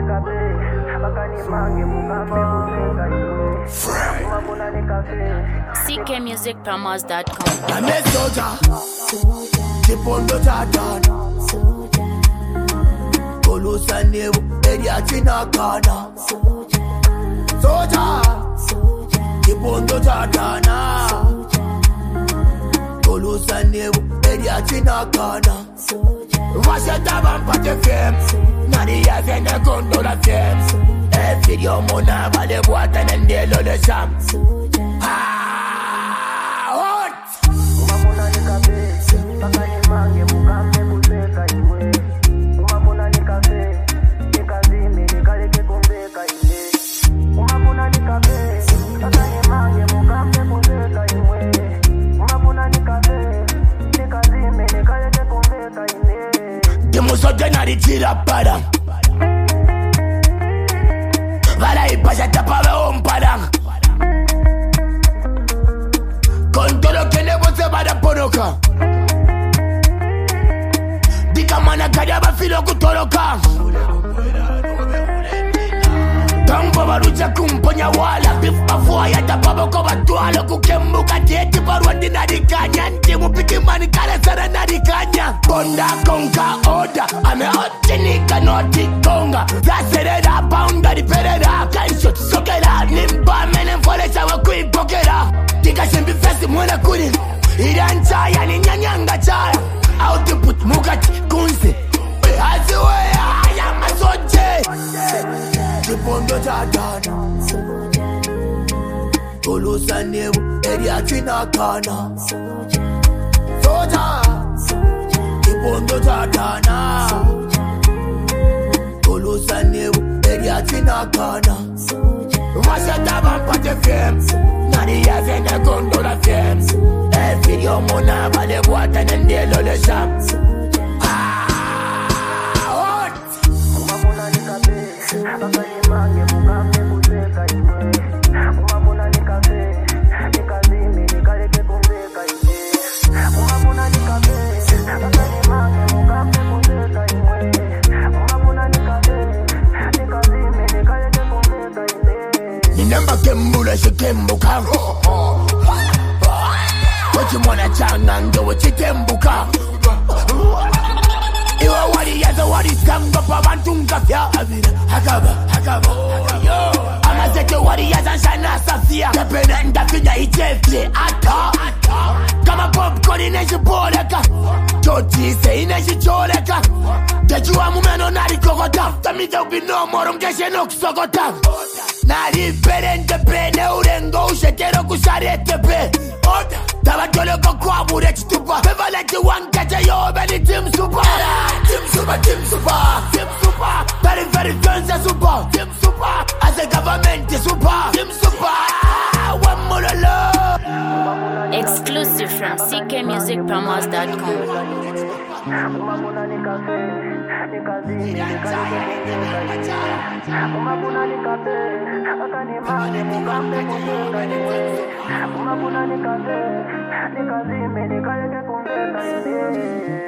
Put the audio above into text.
CKmusicpromos.com. I'm a soldier. Tip on the tartan. Kolusane area Chinakana. Soldier. Tip on the tartan. Kolusane area Chinakana. Vashataban patefem. Nani yavene gondola fem. Video mona vale boata nendelo le sham. Tira para Vale y pasa tapado un parang con todo lo que le voy a para poroca diga mana callaba filo con todo lo que Tambo barucha kumponya wala Bifa fuaya tapabo kwa batualo Kukembuka tieti paruandi nadikanya Ntimu piki mani kale sara nadikanya Bonda konka oda Ame otinika noti konga Zaserera paunda di perera Kanshot sokera Nimba menen foresha wakui pokera Tika shembi festi mwena kuri Iranchaya ni nyanyanga chaya Output mukati kunsi Aziwea ayama soje Chipondo jadana Kolusane area Chinakana Soja Chipondo jadana Kolusane area Chinakana Vashataban patefem Nani yavene gondola fem Video mona vale boata nendelo le sham Ninamba kembula shikembuka Wachimwana changa ngewe chitembuka Iwa wari yaza wari sanga pa bantunga fya Hakaba Amazeke wari yaza shana safia Kepene ndafinya ichefle ata Kama popcorn ineshipoleka Choti se ineshicholeka Tejua mumeno nari kokota Tamite ubino moro mkeshe no kusokota Nari perente pene urengo ushetero kusharete pe Tabatoleko kwa mure chitupa Bevalete wankache yo beli team super Team super Very fancy super Team super As a government super Team super One more love Exclusive from CKmusicpromos.com. Nikazime nikaleke kumbe